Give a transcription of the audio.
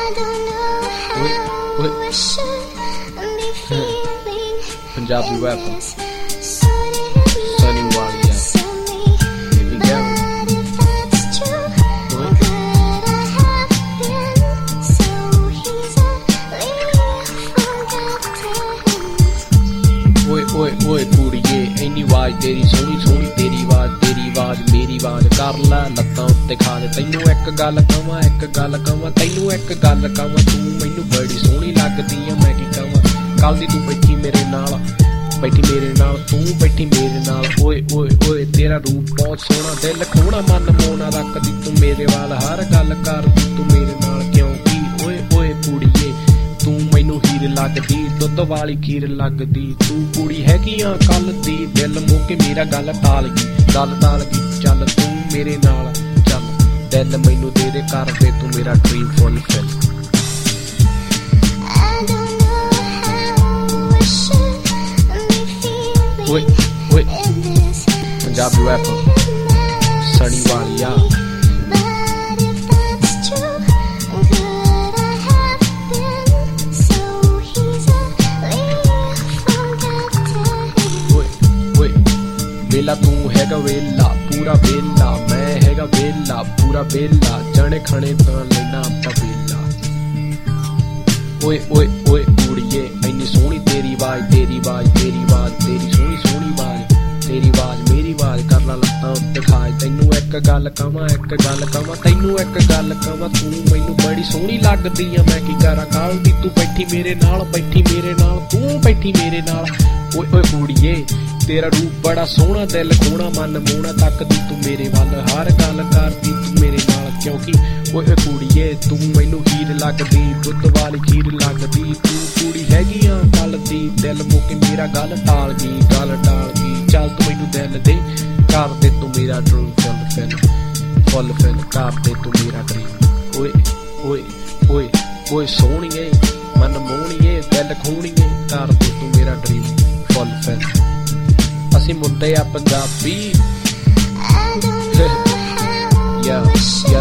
Punjabi rapper Sunny Walia. Here we go. ਓਏ ਓਏ ਕੁੜੀਏ ਇੰਨੀ ਆਵਾਜ਼ ਤੇਰੀ ਸੋਹਣੀ ਸੋਹਣੀ ਤੇਰੀ ਆਵਾਜ਼ ਮੇਰੀ ਆਵਾਜ਼ ਕਰ ਲੈ ਲੱਤਾਂ ਉੱਤੇ ਖਾ ਦੇ ਤੈਨੂੰ ਇੱਕ ਗੱਲ ਕਵਾਂ ਤੈਨੂੰ ਇੱਕ ਗੱਲ ਕਵਾਂ ਤੂੰ ਮੈਨੂੰ ਬੜੀ ਸੋਹਣੀ ਲੱਗਦੀ ਆ ਮੈਂ ਕੀ ਕਵਾਂ ਕੱਲ ਦੀ ਤੂੰ ਬੈਠੀ ਮੇਰੇ ਨਾਲ ਤੂੰ ਬੈਠੀ ਮੇਰੇ ਨਾਲ ਓਏ ਓਏ ਓਏ ਤੇਰਾ ਰੂਪ ਬਹੁਤ ਸੋਹਣਾ ਦਿਲ ਖੋਣਾ ਮਨ ਮੋਨਾ ਰੱਖਦੀ ਤੂੰ ਮੇਰੇ ਵੱਲ ਹਰ ਗੱਲ ਕਰਦੀ ਤੂੰ ਮੇਰੇ ਨਾਲ ਕਿਉਂਕਿ ਓਏ ਓਏ ਕੁੜੀਏ ਤੂੰ ਮੈਨੂੰ ਹੀਰ ਲੱਗਦੀ ਦੁੱਧ ਵਾਲੀ ਖੀਰ ਲੱਗਦੀ ਤੂੰ ਕੁੜੀ ਹੈਗੀ ਆ ਕੱਲ ਦੀ ਦਿਲ ਮੁੱਕੇ ਮੇਰਾ ਗੱਲ ਟਾਲ ਗਈ ਚੱਲ ਤੂੰ ਮੇਰੇ ਨਾਲ ਚੱਲ ਦਿਲ ਮੈਨੂੰ ਦੇ ਦੇ ਕਰ ਦੇ ਤੂੰ ਮੇਰਾ ਡ੍ਰੀਮ ਫੁੱਲਫਿਲ ਓਏ ਓਏ ਪੰਜਾਬੀ rapper Sunny Walia. ਵੇਲਾ ਤੂੰ ਹੈਗਾ ਵੇਲਾ ਪੂਰਾ ਵੇਲਾ ਮੈਂ ਹੈਗਾ ਵੇਲਾ ਪੂਰਾ ਵੇਲਾ ਜਣੇ ਖਣੇ ਤਾਂ ਲੈਣਾ ਆਪਾਂ ਵੇਲਾ ਓਏ ਓਏ ਓਏ ਕੁੜੀਏ ਇੰਨੀ ਸੋਹਣੀ ਤੇਰੀ ਆਵਾਜ਼ ਤੇਰੀ ਸੋਹਣੀ ਸੋਹਣੀ ਆਵਾਜ਼ ਤੇਰੀ ਆਵਾਜ਼ ਮੇਰੀ ਆਵਾਜ਼ ਕਰ ਲਾ ਲੱਤਾਂ ਉੱਤੇ ਖਾਏ ਤੈਨੂੰ ਇੱਕ ਗੱਲ ਕਵਾਂ ਤੈਨੂੰ ਇੱਕ ਗੱਲ ਕਵਾਂ ਤੂੰ ਮੈਨੂੰ ਬੜੀ ਸੋਹਣੀ ਲੱਗਦੀ ਆ ਮੈਂ ਕੀ ਕਰਾਂ ਕੱਲ ਦੀ ਤੂੰ ਬੈਠੀ ਮੇਰੇ ਨਾਲ ਤੂੰ ਬੈਠੀ ਮੇਰੇ ਨਾਲ ਓਏ ਓਏ ਕੁੜੀਏ ਤੇਰਾ ਰੂਪ ਬੜਾ ਸੋਹਣਾ ਦਿਲ ਖੋਣਾ ਮਨ ਮੋਣਾ ਤੱਕਦੀ ਤੂੰ ਮੇਰੇ ਵੱਲ ਹਰ ਗੱਲ ਕਰਦੀ ਤੂੰ ਮੇਰੇ ਨਾਲ ਕਿਉਂਕਿ ਓਏ ਓਏ ਕੁੜੀਏ ਤੂੰ ਮੈਨੂੰ ਹੀਰ ਲੱਗਦੀ ਦੁੱਧ ਵਾਲੀ ਖੀਰ ਲੱਗਦੀ ਤੂੰ ਕੁੜੀ ਹੈਗੀ ਆ ਕੱਲ ਦੀ ਦਿਲ ਮੁੱਕੇ ਮੇਰਾ ਗੱਲ ਟਾਲ ਗਈ ਚੱਲ ਤੂੰ ਮੈਨੂੰ ਦਿਲ ਦੇ ਕਰ ਦੇ ਤੂੰ ਮੇਰਾ ਡ੍ਰੀਮ ਫੁੱਲਫਿਲ ਕਰ ਦੇ ਤੂੰ ਮੇਰਾ ਡ੍ਰੀਮ ਓਏ ਓਏ ਓਏ ਓਏ ਸੋਹਣੀਏ ਮਨ ਮੋਹਣੀਏ ਦਿਲ ਖੋਣੀਏ ਕਰ ਦੇ ਤੂੰ ਮੇਰਾ ਡ੍ਰੀਮ ਫੁੱਲਫਿਲ ਅਸੀਂ ਮੁੰਡੇ ਆ ਪੰਜਾਬੀ